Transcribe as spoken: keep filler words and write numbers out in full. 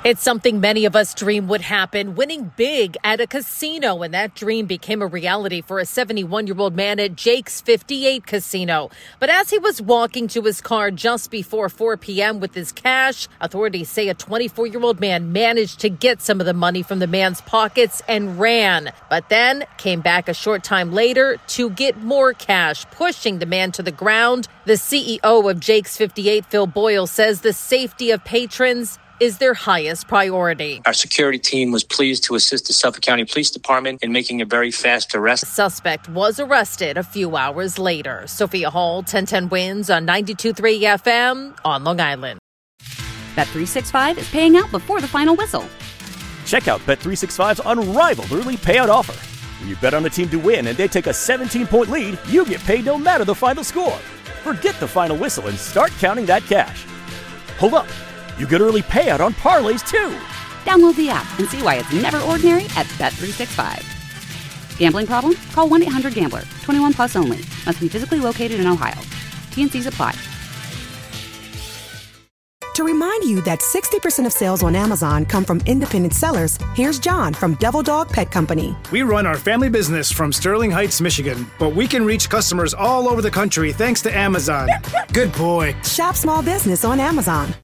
It's something many of us dream would happen, winning big at a casino, and that dream became a reality for a seventy-one-year-old man at Jake's fifty-eight Casino. But as he was walking to his car just before four p.m. with his cash, authorities say a twenty-four-year-old man managed to get some of the money from the man's pockets and ran, but then came back a short time later to get more cash, pushing the man to the ground. The C E O of Jake's fifty-eight, Phil Boyle, says the safety of patrons is their highest priority. Our security team was pleased to assist the Suffolk County Police Department in making a very fast arrest. The suspect was arrested a few hours later. Sophia Hall, ten ten Wins on ninety-two point three F M on Long Island. Bet three sixty-five is paying out before the final whistle. Check out Bet three sixty-five's unrivaled early payout offer. When you bet on a team to win and they take a seventeen-point lead, you get paid no matter the final score. Forget the final whistle and start counting that cash. Hold up. You get early payout on parlays, too. Download the app and see why it's never ordinary at Bet three sixty-five. Gambling problem? Call one eight hundred gambler. twenty-one plus only. Must be physically located in Ohio. T and C's apply. To remind you that sixty percent of sales on Amazon come from independent sellers, here's John from Devil Dog Pet Company. We run our family business from Sterling Heights, Michigan, but we can reach customers all over the country thanks to Amazon. Good boy. Shop small business on Amazon.